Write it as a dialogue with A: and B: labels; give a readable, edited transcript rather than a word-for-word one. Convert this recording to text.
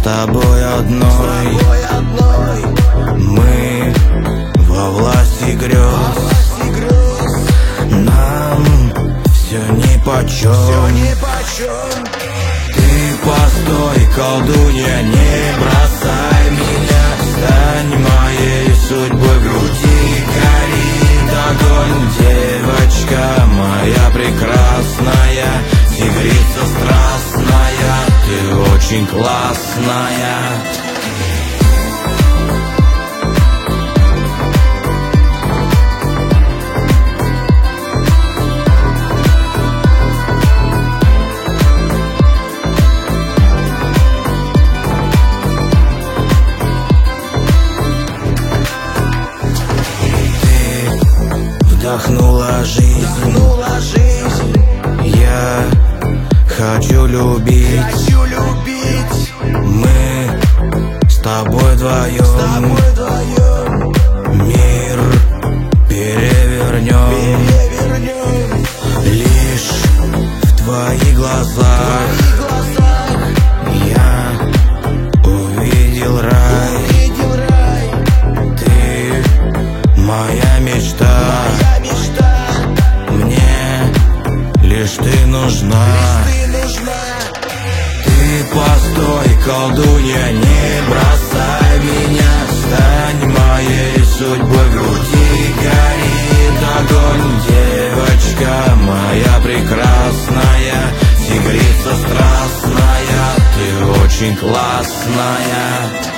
A: тобой одной. Мы во власти грез, нам все нипочем. Ты постой, колдунья, не бросай меня. Стань моей судьбой, в груди горит огонь. Девочка моя прекрасная, тигрица страстная, ты очень классная. Вдохнула жизнь, я хочу любить. Мы с тобой вдвоем мир перевернем. Лишь в твоих глазах я увидел рай. Ты моя мечта, мне лишь ты нужна. Ты постой, колдунья, не бросай меня. Стань моей судьбой, в груди горит огонь. Девочка моя прекрасная, тигрица страстная, ты очень классная.